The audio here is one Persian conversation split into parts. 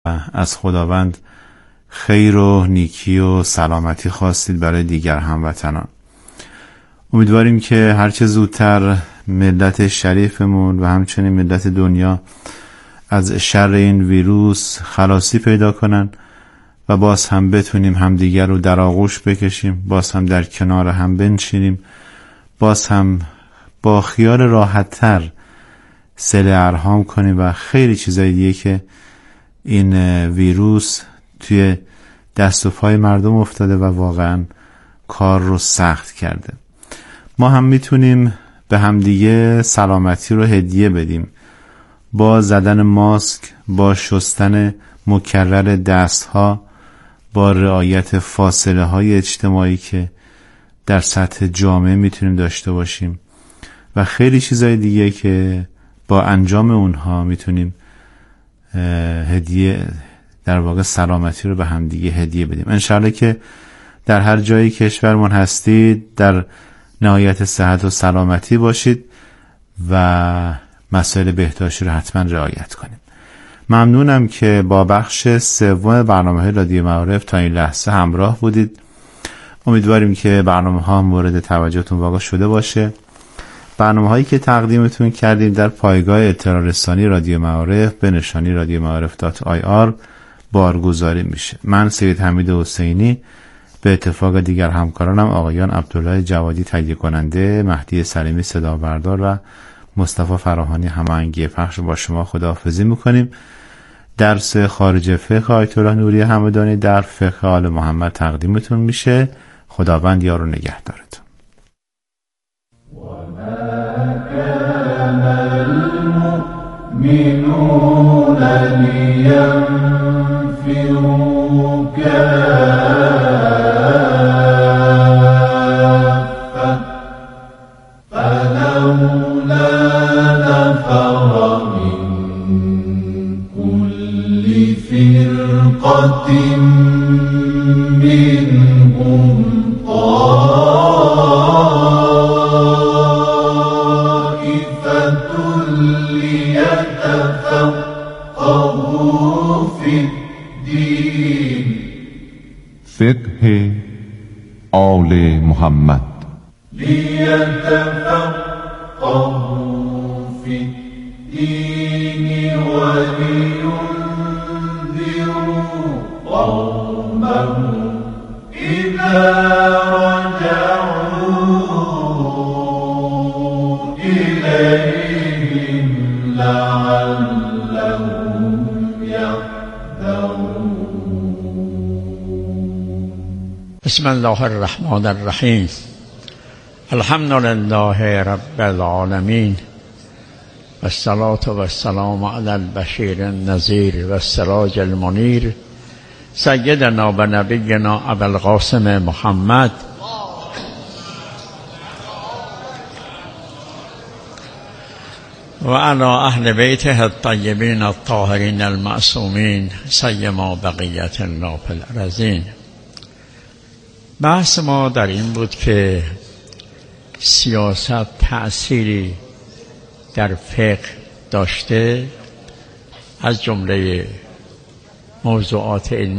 از خداوند خیر و نیکی و سلامتی خواستید برای دیگر هموطنان. امیدواریم که هرچه زودتر ملت شریفمون و همچنین ملت دنیا از شر این ویروس خلاصی پیدا کنن و باز هم بتونیم همدیگر رو در آغوش بکشیم، باز هم در کنار هم بنشینیم، باز هم با خیال راحت‌تر صله ارحام کنیم و خیلی چیزای دیگه که این ویروس توی دست و پای مردم افتاده و واقعا کار رو سخت کرده. ما هم میتونیم به همدیگه سلامتی رو هدیه بدیم با زدن ماسک، با شستن مکرر دستها، با رعایت فاصله های اجتماعی که در سطح جامعه میتونیم داشته باشیم و خیلی چیزای دیگه که با انجام اونها میتونیم هدیه، در واقع سلامتی رو به همدیگه هدیه بدیم. انشالله که در هر جایی کشورمون هستید در نهایت صحت و سلامتی باشید و مسائل بهداشتی رو حتما رعایت کنیم. ممنونم که با بخش سوم برنامه رادیو معارف تا این لحظه همراه بودید. امیدواریم که برنامه ها مورد توجهتون واقع شده باشه. برنامه هایی که تقدیمتون کردیم در پایگاه اطلاع رسانی رادیو معارف به نشانی radioma'arif.ir بارگذاری میشه. من سید حمید حسینی به اتفاق دیگر همکارانم آقایان عبدالله جوادی تهیه کننده، مهدی سلیمی صدا بردار و مصطفی فراهانی هماهنگی پخش با شما خداحافظی میکنیم. درس خارج فقه آیت الله نوری همدانی در فقه آل محمد تقدیمتون میشه. خداوند یار و نگهدارتون. المؤمنون لينفروا كافة فلولا نفر من كل فرقة منهم فقه آل محمد لیتفقهوا فی الدین ولینذروا قومهم اذا رجعوا الیهم لعلهم یحذرون. بسم الله الرحمن الرحیم. الحمد لله رب العالمین و الصلاة و السلام علی البشیر النذیر و السراج المنیر سیدنا و نبینا ابوالقاسم محمد و علی اهل بیته الطیبین الطاهرین المعصومین سیما بقیت الله فی الارضین. بحث ما در این بود که سیاست تأثیری در فقه داشته. از جمله موضوعات این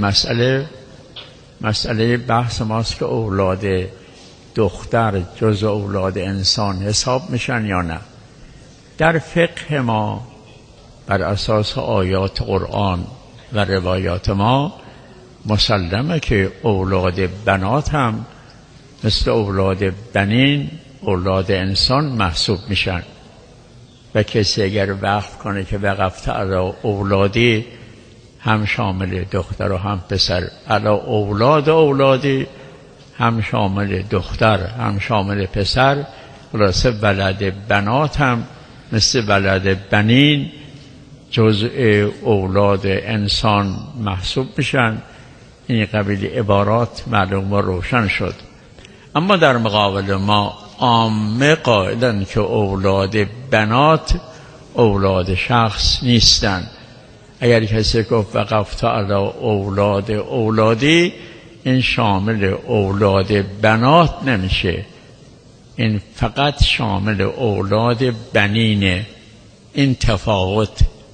مسئله بحث ماست که اولاد دختر جز اولاد انسان حساب میشن یا نه. در فقه ما بر اساس آیات قرآن و روایات ما مسلمه که اولاد بنات هم مثل اولاد بنین اولاد انسان محسوب میشن و کسی اگر وقف کنه که وقفت علی اولادی هم شامل دختر و هم پسر، علی اولادی هم شامل دختر هم شامل پسر، خلاصه ولد بنات هم مثل ولد بنین جزء اولاد انسان محسوب میشن. این قبیل عبارات معلوم و روشن شد. اما در مقابل ما عامه قائلن که اولاد بنات اولاد شخص نیستن. اگر کسی گفت وقفت علی اولادی، این شامل اولاد بنات نمیشه، این فقط شامل اولاد بنینه. این تفاوت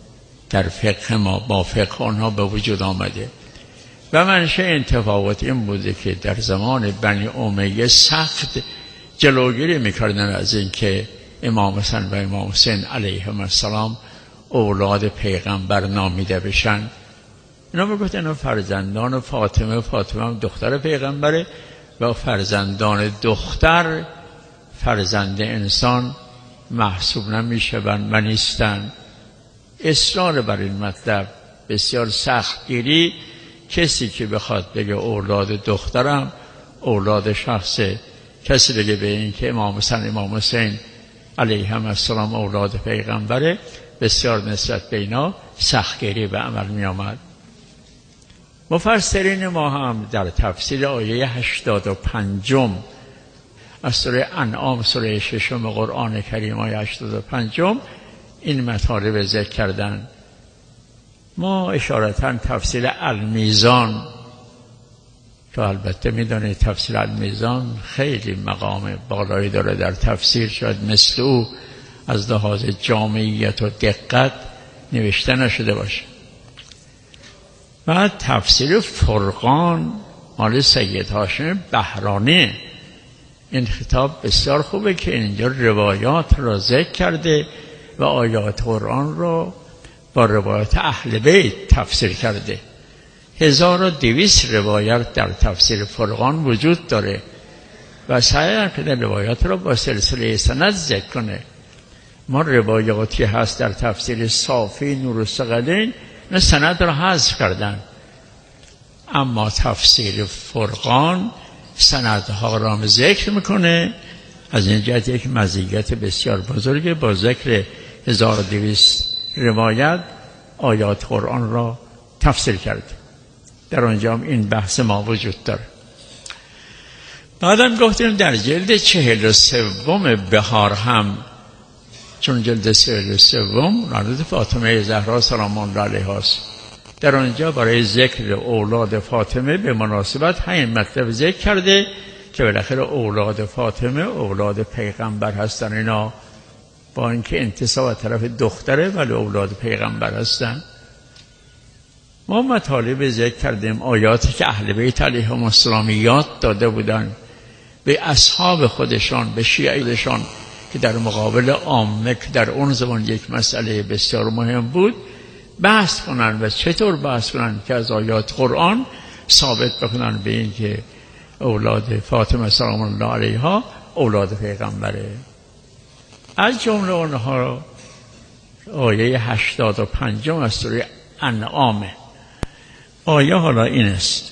در فقه ما با فقه آنها به وجود آمده و منشأ این تفاوت این بوده که در زمان بنی امیه سخت جلوگیری میکردن از اینکه امام حسن و امام حسین علیهم السلام اولاد پیغمبر نامیده بشن. اینا میگفتن اینا فرزندان فاطمه، فاطمه هم دختر پیغمبره و فرزندان دختر فرزند انسان محسوب نمیشوند و نیستن. اصرار بر این مطلب بسیار سختگیری، کسی که بخواد بگه اولاد دخترم اولاد شخصه، کسی بگه به این که امام حسن امام حسین علیهم السلام اولاد پیغمبره، بسیار نسبت به اینا سختگیری به عمل می آمد. مفسرین ما هم در تفسیر آیه 85 از سوره انعام، سوره 6 قرآن کریم آیه 85 این مطالب ذکر کردن. ما اشارتاً تفسیر المیزان که البته میدونید تفسیر المیزان خیلی مقام بالایی داره در تفسیر، شاید مثل او از لحاظ جامعیت و دقت نوشته نشده باشه. بعد تفسیر فرقان مال سید هاشم بهرانی، این خطاب بسیار خوبه که اینجا روایات را ذکر کرده و آیات قرآن را با روایات اهل بیت تفسیر کرده. 1200 روایت در تفسیر فرقان وجود داره و سعی کرده روایات را با سلسله سند ذکر کنه. ما روایاتی هست در تفسیر صافی نور الثقلین نه سند را حذف کردن، اما تفسیر فرقان سندها را ذکر میکنه. از این جهت یک مزیت بسیار بزرگه، با ذکر 1200 روایت آیات قرآن را تفسیر کرده. در آنجا هم این بحث ما وجود داره. بعدم گفتیم در جلد 43 بهار هم، چون جلد 43 رانده فاطمه زهرا سلام الله علیها است، در آنجا برای ذکر اولاد فاطمه به مناسبت همین مطلب ذکر کرده که بالاخره اولاد فاطمه اولاد پیغمبر هستن. اینا با اینکه انتساب طرف دختره ولی اولاد پیغمبر هستن. ما مطالب ذکر کردیم آیاتی که اهل بیت علیهم السلام یاد داده بودن به اصحاب خودشان، به شیعه خودشان، که در مقابل عامه که در اون زمان یک مسئله بسیار مهم بود بحث کنن و چطور بحث کنن که از آیات قرآن ثابت بکنن به این که اولاد فاطمه سلام الله علیها اولاد پیغمبره. از جمله اونها آیه 85 از سوره انعام. آیه حالا این است،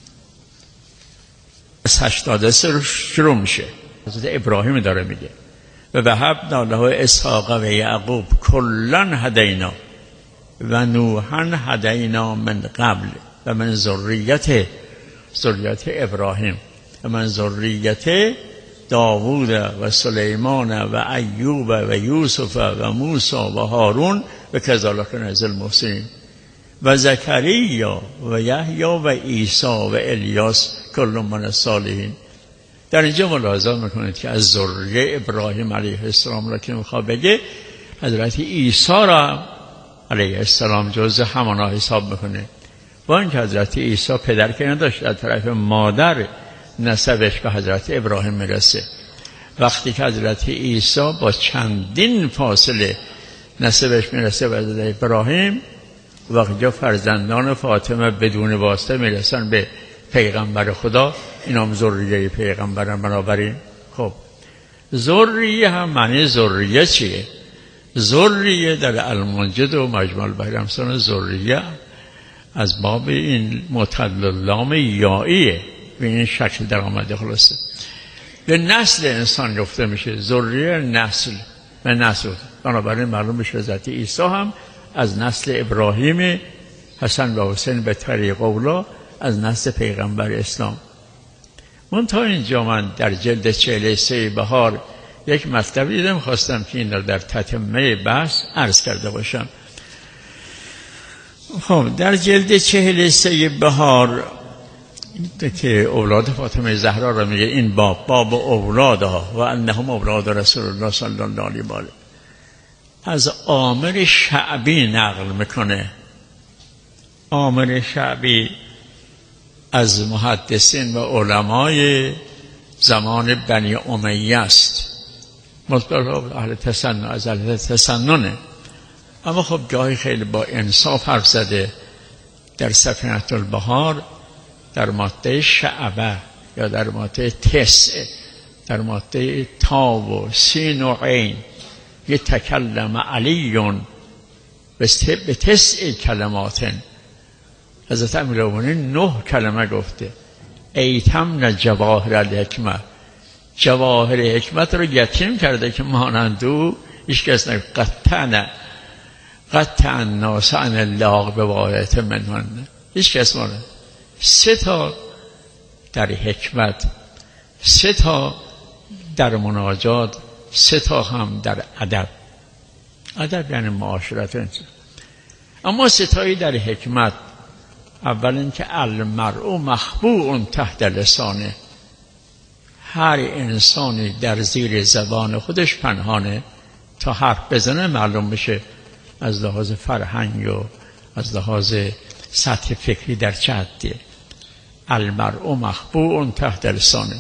از 83 شروع میشه. حضرت ابراهیم داره میگه و وهبنا له اسحاق و یعقوب کلا هدینا و نوحا هدینا من قبل و من ذریت ابراهیم و من ذریت داوود و سلیمان و ایوب و یوسف و موسی و هارون و کذالک نجزی المحسنین و زکریا و یحیی و عیسی و الیاس کل من الصالحین. در اینجا ملاحظه میکنید که از ذریه ابراهیم علیه السلام را که میخواد بگه، حضرت عیسی را علیه السلام جزء همانا حساب میکنه. با اینکه حضرت عیسی پدر که نداشت، از طرف مادر نسبش به حضرت ابراهیم میرسه. وقتی که حضرت عیسی با چندین فاصله نسبش میرسه به حضرت ابراهیم، وقتی فرزندان فاطمه بدون واسطه میرسن به پیغمبر خدا، این هم ذریه پیغمبرن. بنابراین خب ذریه هم معنی ذریه چیه؟ ذریه در المنجد و مجموع البحر ذریه از باب این متللام یائیه، به این شکل در آمده. خلاصه به نسل انسان گفته میشه ذریه، نسل و نسل. بنابراین معلوم میشه حضرت عیسی هم از نسل ابراهیم، حسن و حسین به طریق اولا از نسل پیغمبر اسلام. منتها اینجا من در جلد 43 بهار یک مطلب دیدم، خواستم که این را در تتمه بحث عرض کرده باشم. خب در جلد 43 بهار که اولاد فاطمه زهرا را میگه، این باب اولادها و انهم اولاد رسول الله صلی الله علیه و آله. از عامر شعبی نقل میکنه. عامر شعبی از محدثین و علمای زمان بنی امیه است، مطلق اهل تسنن، از اهل تسننه، اما خب جایی خیلی با انصاف حرف زده. در سفینة البحار در ماده شعبه یا در ماده تسع، در ماده تا و سین و عین، یه تکلم علیون به تسع کلمات. حضرت امیرالمومنین 9 کلمه گفته. ایتمن جواهر الحکمه، جواهر حکمت رو یتیم کرده که مانند او هیچ کس نگفت. قطع الناس عن الله به واحد منهن، هیچ کس مانند. 3 تا در حکمت، 3 تا در مناجات، 3 تا هم در ادب. ادب یعنی معاشرت انسان. اما 3 تایی در حکمت. اول اینکه المرء مخبوء تحت لسانه، هر انسانی در زیر زبان خودش پنهانه، تا حرف بزنه معلوم بشه از لحاظ فرهنگ و از لحاظ سطح فکری در چه حدیه. المرء مخبوء تحت لسانه.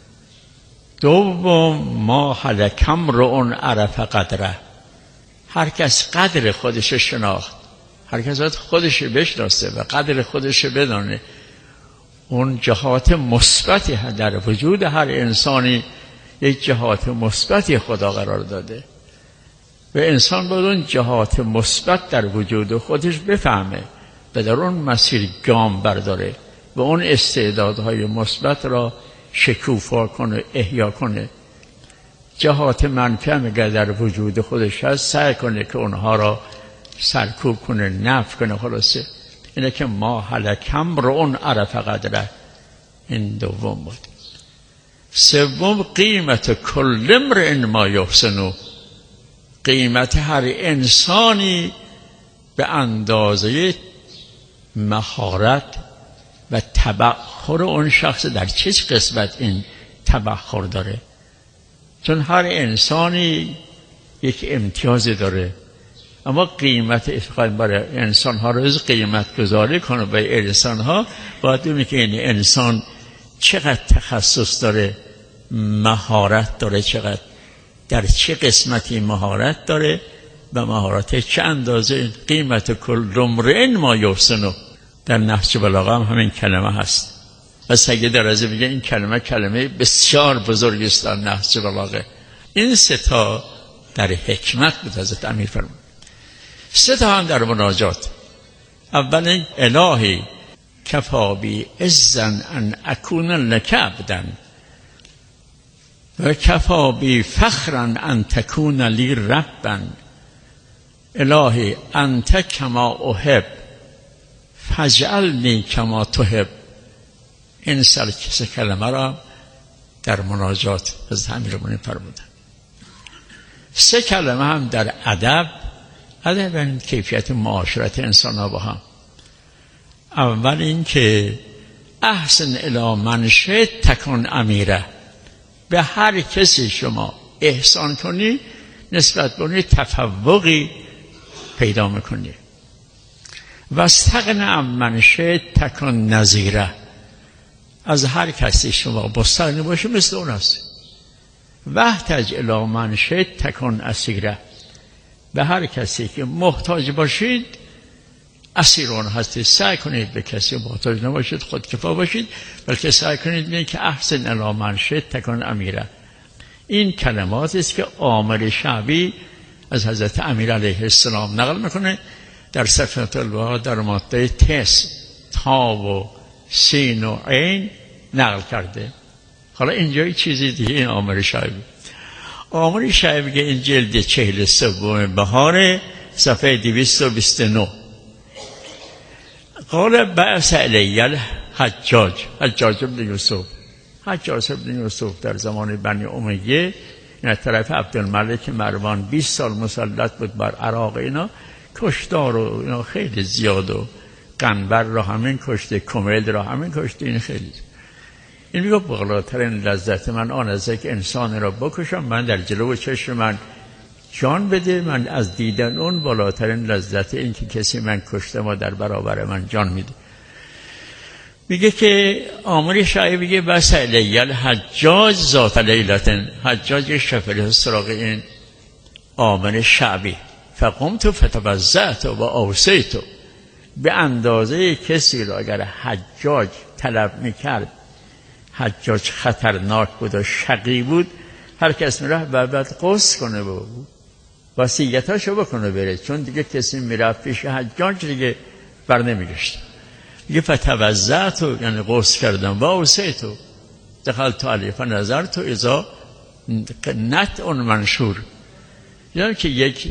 دوم ما هلک امرؤ عرف قدره، هر کس قدر خودش شناخت، هر کس باید خودش بشناسه و قدر خودش بدانه. اون جهات مثبتی در وجود هر انسانی یک جهات مثبتی خدا قرار داده و انسان باید اون جهات مثبت در وجود خودش بفهمه و در اون مسیر گام برداره و اون استعدادهای مثبت را شکوفا کنه، احیا کنه. جهات منفی هم اگر در وجود خودش هست سعی کنه که اونها را سرکوب کنه، نفی کنه. خلاصه اینه که ما هلک امرؤ عرف قدره. این دوم بود. سوم قیمت کل امرئ ما یحسن، قیمت هر انسانی به اندازه مهارت و تبحر اون شخص در چه قسمت این تبحر داره. چون هر انسانی یک امتیازی داره، اما قیمت برای انسان ها رو قیمت گذاری کنه. برای انسان ها باید ببینید که این انسان چقدر تخصص داره، مهارت داره، چقدر در چه قسمتی مهارت داره و مهارت چه اندازه. قیمت کل امرئ ما یحسن در نهج بلاغه هم همین کلمه هست و سید رضی میگه این کلمه بسیار بزرگی است در نهج بلاغه. این 3 تا در حکمت بود حضرت امیر فرمود. 3 تا هم در مناجات. اول الهی کفا بی عزا ان اکون لک عبدا و کفا بی فخرا ان تکون لی ربا. الهی انت کما احب فاجعلنی کما تحب. این 3 کلمه را در مناجات حضرت امیرالمومنین فرمودند. 3 کلمه هم در ادب. ادب یعنی کیفیت معاشرت انسان ها با هم. اول این که احسن الی من شئت تکن امیره، به هر کسی شما احسان کنی نسبت به اون تفوقی پیدا میکنی. و استغن عن من شئت تکن نظیره، از هر کسی شما مستغنی باشی مثل اون هست. واحتج الی من شئت تکن اسیره، به هر کسی که محتاج باشید اسیر اون هستید. سعی کنید به کسی محتاج نباشید، خودکفا باشید، بلکه سعی کنید ببینید که احسن الی من شئت تکن امیره. این کلمات است که عامر شعبی از حضرت امیر علیه السلام نقل میکنه در سفینة البحار در ماده تسع، تا و سین و عین نقل کرده. حالا اینجا چیزی دیگه این عامر شعبی. عامر شعبی که این جلد 43 بهار صفحه 229 قال بعث الی الحجاج، حجاج بن یوسف. حجاج بن یوسف در زمان بنی امیه این طرف عبدالملک مروان 20 سال مسلط بود بر عراق. اینا کشتار و اینا خیلی زیاد و قنبر را همین کشته، کمیل را همین کشته. این خیلی این میگه بالاترین لذت من آن است که انسان را بکشم، من در جلو چشم من جان بده، من از دیدن اون بالاترین لذت این که کسی من کشته و در برابر من جان میده. میگه که عامر شایعه میگه بس الی الحجاج ذات لیلتن، حجاج شفره سراغ این عامر شعبی، فقمت فتوضأت و اوصیت. به اندازه کسی را اگر حجاج طلب میکرد، حجاج خطرناک بود و شقی بود، هر کس میره بعد غسل کنه و وصیتاشو بکنه بره، چون دیگه کسی میرفت پیش حجاج دیگه بر نمیگشت. میگه فتوضأت یعنی غسل کردم و اوصیت، دخلت علیه فنظرت اذا نطع منشور، یعنی که یک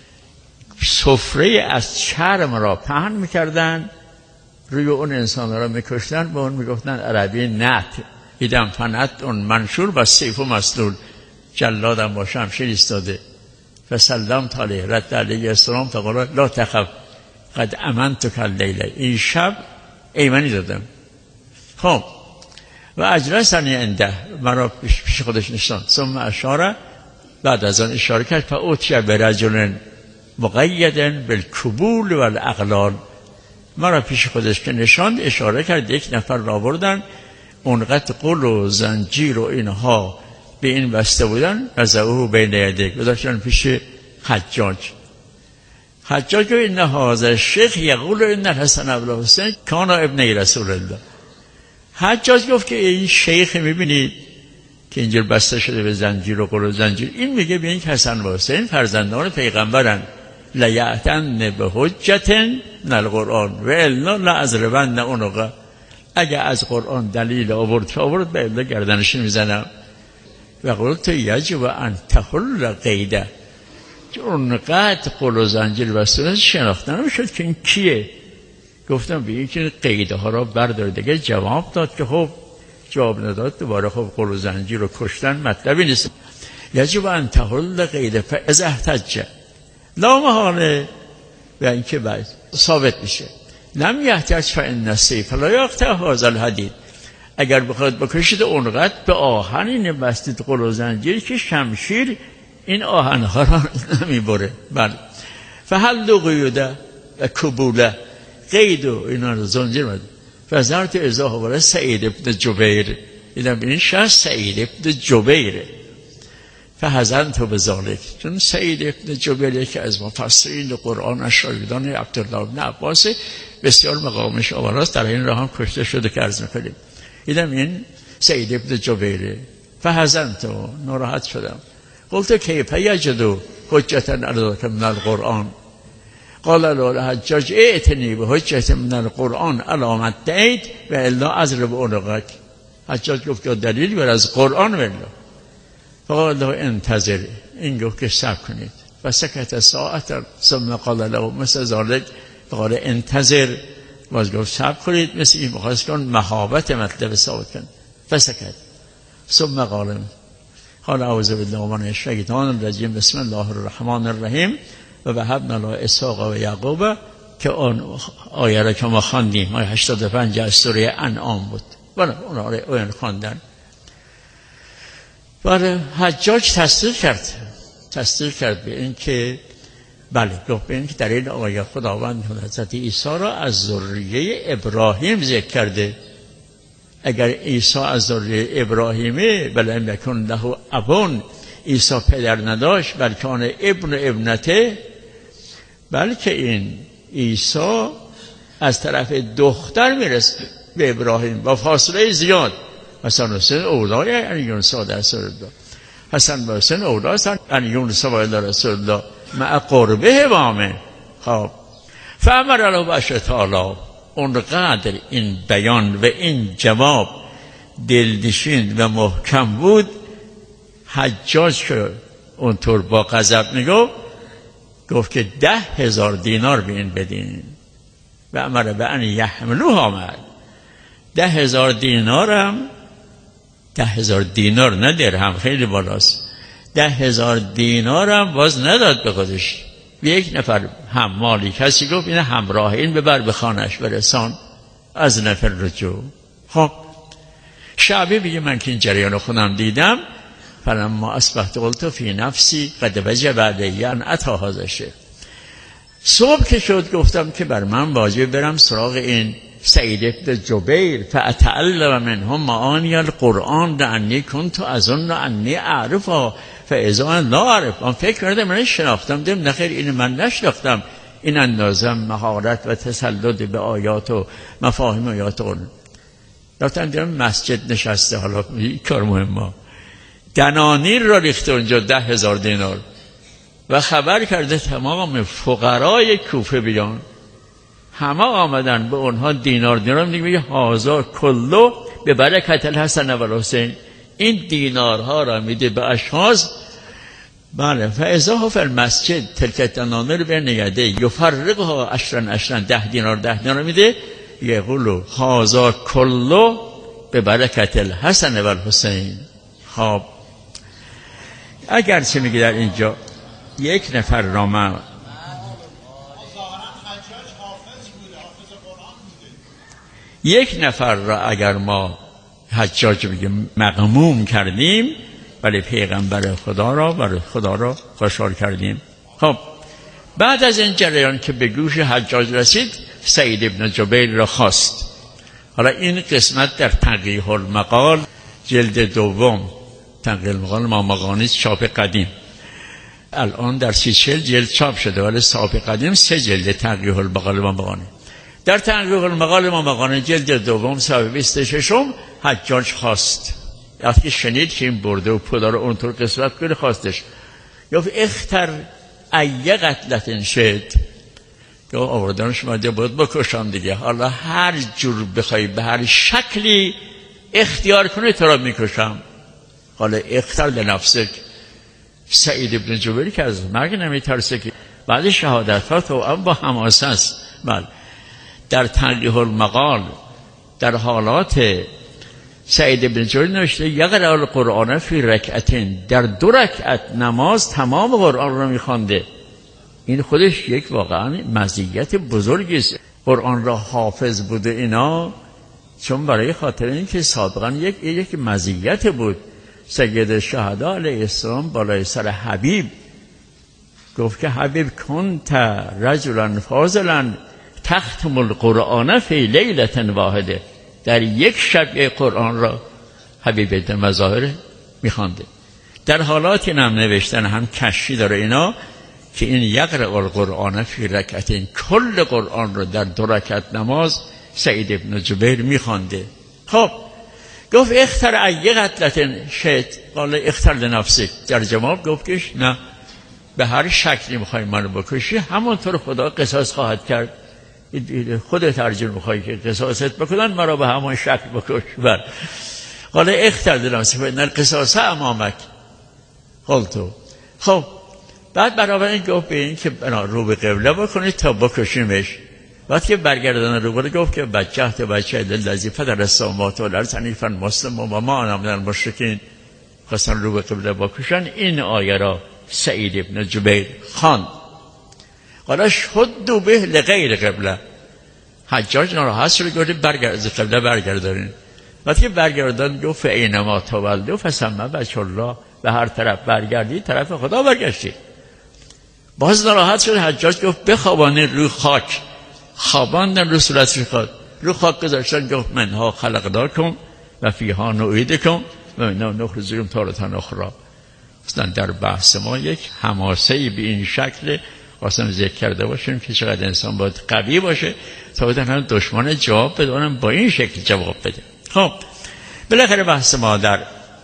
سفره از چرم را پهن میکردن، روی اون انسان را میکشتن، به اون میگفتن عربی نطع، ایدم فنطع منشور و سیف و مسلول، جلادم با شمشیر ایستاده. فسلمت علیه، رد علیه السلام فقال لا تخف قد امنتک اللیله، این شب ایمنی دادم. خب و اجلسنی عنده، مرا پیش خودش نشاند. ثم اشاره، بعد از آن اشاره کرد، فاوتی برجل مقید بالکبول و الاغلال، مرا پیش خودش که نشاند اشاره کرد، یک نفر را بردن اونقدر قل و زنجیر و اینها به این بسته بودن، وضعوه بین یدیه، گذاشتن پیش حجاج. حجاج گفت ان هذا الشیخ یقول ان الحسن و الحسین کانا ابن رسول الله. حجاج گفت که این شیخ میبینید که اینجور بسته شده به زنجیر و قل و زنجیر، این میگه به این حسن و حسین فرزندان پیغمبرن، لیأتن به حجت من القرآن و الا لأضربن عنقه، اگه از قرآن دلیل آورد به الا گردنش میزنم. و قلت یجب ان تحل قیده، اونقدر قل و زنجیر بسته شناخته نمیشد که این کیه. گفتم به این که قیده ها را بردار. دیگه جواب داد که خب جواب نداد دوباره، خب قل و زنجیر رو کشتن مطلبی نیست. یجب ان تحل قیده فاذا احتج، لا محاله به این که بعد ثابت میشه، لم یحتج فان السیف لا یقطع هذا الحدید، اگر بخواد بکشید اونقدر به آهن این بستید قل و زنجیر که شمشیر این آهنها را نمیبره. بله. فهل قیوده و کبوله، قید و اینا رو زنجیر مده. فزرت ازاها برای سعید ابن جبیر، دیدم این شخص سعید ابن جبیره. فحزنت به ذالک، چون سعید ابن جبیر یکی از مفسرین قرآن شاگردان عبدالله بن عباس، بسیار مقامش آوراست، در این راه هم کشته شده که عرض می‌کنیم. دیدم این سعید ابن جبیره. فحزنت، ناراحت شدم. قلت کیف یجد حجة علیک من القرآن، قال له الحجاج ائتنی به حجة من القرآن علی ما ادعیت و الا اضرب عنقک. حجاج گفت که دلیل بر از قرآن و الا. فقال له انتظر، این گفت که صبر کنید. فسکت ساعتا ثم قال له مثل ذلك، فقال انتظر، باز گفت صبر کنید، مثل این بخواست کن مهابت مطلب ثابت کن. فسکت ثم قال اعوذ بالله من الشیطان الرجیم بسم الله الرحمن الرحیم و وهبنا له اسحاق و یعقوب، که آن آیه را که ما خواندیم، آیه 85 از سوره انعام بود. بله اونها رو خواندن. بله حجاج تصدیق کرد به این که بله، گفت به این که در این آیه خداوند حضرت عیسی را از ذریه ابراهیم ذکر کرده. اگر عیسی از ذریه ابراهیمه، بلکه یکون له ابون، عیسی پدر نداشت بلکه آن ابن ابنته، بلکه این عیسی از طرف دختر میرسه به ابراهیم با فاصله زیاد. حسن و حسین اولای ان یونس و رسول الله، حسن و حسین اولای ان یونس و رسول الله مع قربه وامه. خب فامر له بشر تعالی، اونقدر این بیان و این جواب دلنشین و محکم بود، حجاج که اونطور با غضب میگفت، گفت که 10,000 دینار به این بدین. و امر به ان یحملوها آمد. 10,000 دینارم، 10,000 دینار نه درهم، خیلی بالاست. 10,000 دینارم باز نداد به خودش، به یک نفر حمالی کسی گفت این همراه این ببر به خانهش برسان از نفر رجوع. خب شعبی میگه من که این جریان خودم دیدم، فلما اصبحت قلت فی نفسی قد وجب علی ان اتی هذا الشیء. صبح که شد گفتم که بر من واجب برم سراغ این سعید بن جبیر فاتعلم منهم معانی القرآن لانی کنت اظن انی اعرفها فاذا لا اعرف. من فکر کردم من شناختم، دم نخیر این من نشناختم، این اندازم مهارت و تسلط به آیات و مفاهیم آیات قرآن. رفتم دیدم مسجد نشسته، حالا این کار مهمه، دنانیر را ریخته اونجا 10,000 دینار و خبر کرده تمام فقرای کوفه بیان، همه آمدن به اونها دینار میگه هازا کلو به برکت الحسن و الحسین، این دینارها را میده به اشخاص. بله فاذا فی المسجد تلک الدنانیر بین یدی یفرقها عشرا 10 دینار میده، یقولو هازا کلو به برکت الحسن و الحسین. خب اگر چه میگه در اینجا یک نفر را من یک نفر را اگر ما حجاج بگیم مغموم کردیم، ولی پیغمبر خدا را خوشحال کردیم. خب بعد از این جریان که به گوش حجاج رسید، سعید بن جبیر را خواست. حالا این قسمت در تنقیح المقال جلد دوم، تنقیح المقال مامقانی چاپ قدیم، الان در 30 جلد چاپ شده، ولی چاپ قدیم 3 جلد تنقیح المقال مامقانی. در تنقیح المقال مامقانی جلد دوم صفحه 26 حجاج خواست، وقتی شنید که این برده و پولا رو اونطور قسمت کنه خواستش، گفت اختر ای قتلت شد، گفت آوردنش ماده بود بکشم دیگه، حالا هر جور بخوای به هر شکلی اختیار کنه تو را میکشم. حالا اختر لنفسک. سعید بن جبیر که از مرگ نمیترسه که بعد شهادت ها تو با حماسه است. بله در تنقیح المقال در حالات سعید بن جبیر نوشته یقرأ القرآن فی رکعتین، در 2 رکعت نماز تمام قرآن را میخوانده. این خودش یک واقعا مزیت بزرگی است. قرآن را حافظ بوده اینا، چون برای خاطر این که سابقا یک مزیت بود. سید الشهدا علیه السلام بالای سر حبیب گفت که حبیب کنت رجلا فاضلا تختم القرآن فی لیلة واحده، در یک شب قرآن را حبیب در مظاهر میخوانده. در حالات این هم نوشتن هم کشی داره اینا که این یقرأ القرآن فی رکعتین، کل قرآن را در 2 رکعت نماز سعید ابن جبیر میخوانده. خب گفت اختر ای قتلت شد، قال اختر لنفسک. در جواب گفت که نه، به هر شکلی میخوای منو بکشی همونطور خدا قصاص خواهد کرد، خودت ارجو میخوای که قصاصت بکنن مرا به همون شکل بکش. بر قال اختر لنفسک فإن القصاص امامک قلتو. خب بعد برابر این گفت به این که رو به قبله بکنید تا بکشیمش. وقتی که برگردن رو بره گفت که بچه لذی فدر السماوات والارض حنیفا مسلما و ما انا من المشرکین، خواستن رو به قبله بکشن. این آیه را سعید ابن جبیر خواند. قال شدوا به لغیر قبله. حجاج ناراحت شد گفت برگرد قبله برگردارین. وقتی برگردن گفت اینما تولوا فثم وجه الله، به هر طرف برگردی طرف خدا برگشتی. باز ناراحت شد حجاج گفت بخوابانید روی خاک. خواباندن رو صورتش خواهد رو خاک گذاشتن، گفت منها خلقناکم و فیها نعیدکم و منها نخرجکم تارة اخری. اصلا در بحث ما یک حماسه‌ای به این شکل واسه ذکر کرده باشیم که چقدر انسان باید قوی باشه تا بدن دشمن جواب بدونم با این شکل جواب بده. خب بالاخره بحث ما در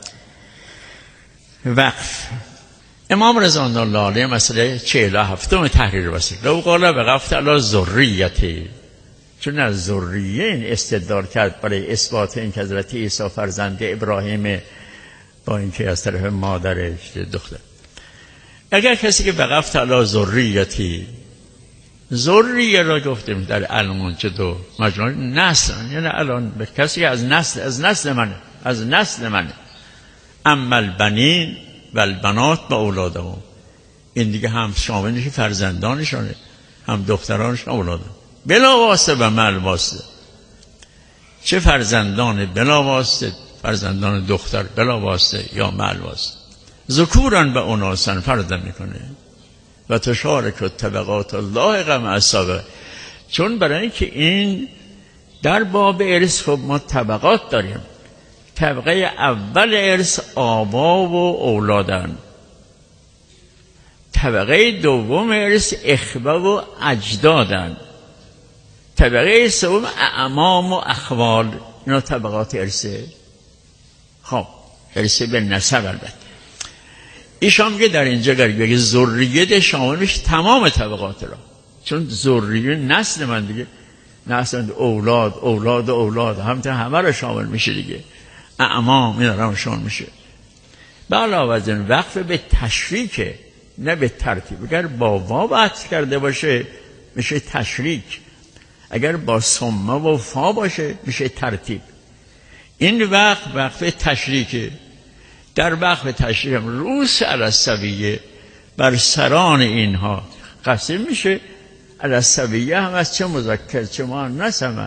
وقف امام رضا الله علیه مسئله 47 تحریر وصیت لو قال وقفت علی ذریتی، چون از ذریه این استدلال کرد برای اثبات این که حضرت عیسی فرزند ابراهیم با اینکه از طرف مادرش دختر. اگر کسی که وقفت علی ذریتی، ذریه را گفتیم در المنجد دو مجموعه نسل، یعنی الان کسی از نسل منه اما البنین و البنات با اولادم، این دیگه هم شامل فرزندانشانه هم دخترانشان اولادم بلا واسطه و مل واسطه. چه فرزندان بلا واسطه، فرزندان دختر بلا واسطه یا مل واسطه. ذکورن و اناسن فرض میکنه و تشارک طبقات الله غم السابقه. چون برای اینکه این در باب ارث خب ما طبقات داریم. طبقه اول ارث آبا و اولادن، طبقه دوم ارث اخوه و اجدادن، طبقه سوم اعمام و اخوال. اینا طبقات ارثه. خب ارثه به نسب. البته ایشان میگه در اینجا بگه ذریه شامل میشه تمام طبقات را، چون ذریه نسل من دیگه، نسل اولاد اولاد اولاد همه را شامل میشه دیگه. اعمام اینا را شامل میشه. به علاوه از این وقف به تشریکه نه به ترتیب. اگر با واو عطف کرده باشه میشه تشریک، اگر با ثم و فا باشه میشه ترتیب. این وقف تشریکه. در وقف تشریک هم روس السویه بر سران اینها قسم میشه. السویه هم از چه مذکر چه مؤنث هم.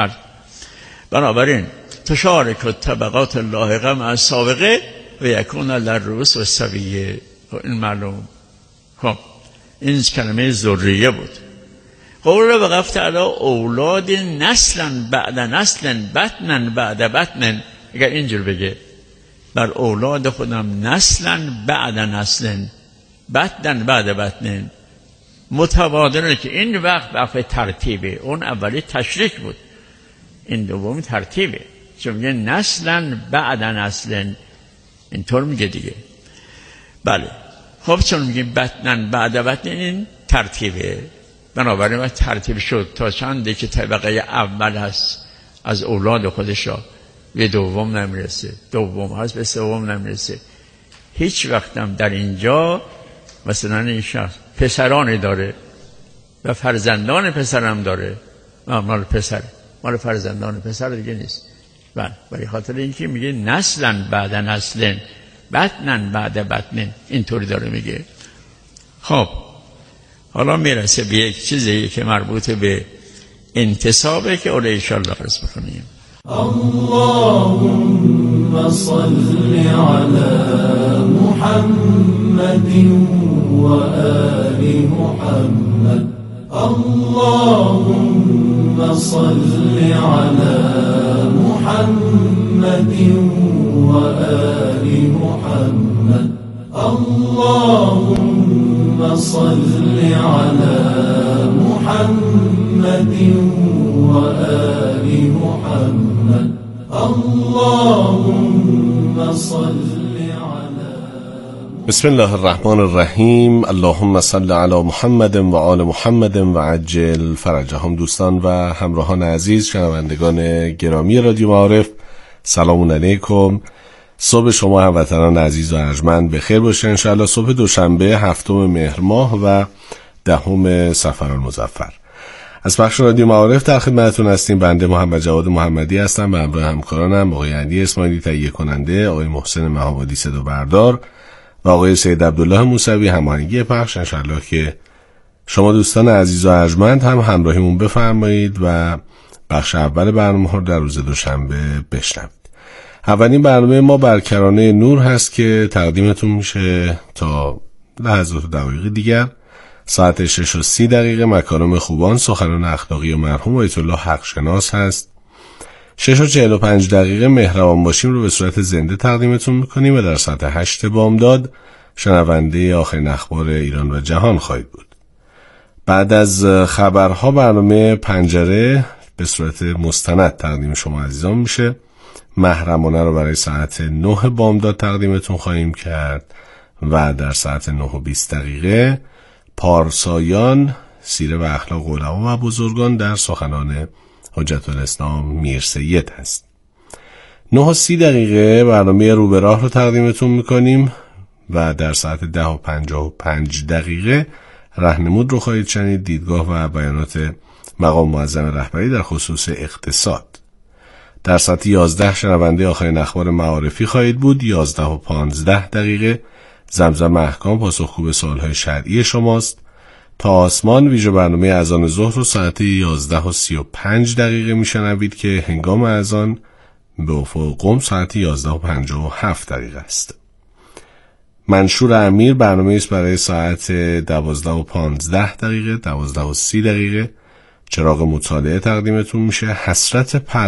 بنابراین تشارک طبقات لاحقه مع السابقه و یکون للرؤوس و سویه. این معلوم. خب این کلمه ذریه بود. قول وقفت علی اولاد نسلا بعد نسل بطنا بعد بطن. اگر اینجور بگه بر اولاد خودم نسلا بعد نسل بطنا بعد بطن، متبادرانه که این وقف ترتیبه. اون اولی تشریک بود، این دومی ترتیبه. چون میگه نسلا بعد نسل، اینطور میگه دیگه. بله خب چون میگه بطنا بعد بطن این ترتیبه. بنابراین وقت ترتیب شد تا چنده که طبقه اول هست از اولاد خودش را به دوم نمیرسه، دوم هست به سوم نمیرسه. هیچ وقتم در اینجا مثلا این شخص پسرانی داره و فرزندان پسرم داره، مال پسر مال فرزندان پسر دیگه نیست. بله برای خاطر اینکه میگه نسلا بعد نسل بطنا بعد بطن، اینطوری داره میگه. خب حالا میرسه به یک چیزی که مربوط به انتصابه که اولی انشاءالله عرض بکنیم. اللهم صل على محمد و آل محمد. اللهم صل على محمد و آل محمد. اللهم صل على محمد و آل محمد. اللهم صل على. بسم الله الرحمن الرحیم. اللهم صل علی محمد و آل محمد و عجل فرجهم. دوستان و همراهان عزیز، شنوندگان گرامی رادیو معارف، سلام علیکم. صبح شما هموطنان عزیز و ارجمند بخیر باشه. انشاءالله صبح دوشنبه 7 مهر ماه و 10 صفر المظفر از بخش رادیو معارف در خدمتتون هستیم. بنده محمد جواد محمدی هستم و همراه همکارانم آقای علی اسماعیلی تهیه کننده، آقای محسن مهابادی صدا بردار و آقای سید عبدالله موسوی هماهنگی پخش. انشاءالله که شما دوستان عزیز و ارجمند هم همراهیمون بفرمایید و بخش اول برنامه رو در روز دوشنبه بشنوید. اولین برنامه ما بر کرانه نور هست که تقدیمتون میشه تا لحظات و دقایق دیگر. ساعت 6:30 مکارم خوبان، سخنان اخلاقی و مرحوم آیت الله حقشناس هست. 6:45 مهربان باشیم رو به صورت زنده تقدیمتون میکنیم و در ساعت 8 بامداد شنونده آخرین اخبار ایران و جهان خواهید بود. بعد از خبرها برنامه پنجره به صورت مستند تقدیم شما عزیزان میشه. محرمانه رو برای ساعت 9 بامداد تقدیمتون خواهیم کرد و در ساعت 9:20 پارسایان، سیره و اخلاق علما و بزرگان در سخنان حجت الاسلام میر سید هست. 9:30 برنامه رو به راه رو تقدیمتون میکنیم و در ساعت 10:55 راهنمود رو خواهید شنید، دیدگاه و بیانات مقام معظم رهبری در خصوص اقتصاد. در ساعت 11 شنونده آخرین اخبار معارفی خواهید بود. 11:15 زمزم احکام پاسخگو به سوالهای شرعی شماست. تا آسمان ویژه برنامه اذان ظهر رو ساعت 11:35 میشنوید که هنگام اذان به افق قم ساعت 11:57 است. منشور امیر برنامه است برای ساعت 12:15 12:30 چراغ مطالعه تقدیمتون میشه. حسرت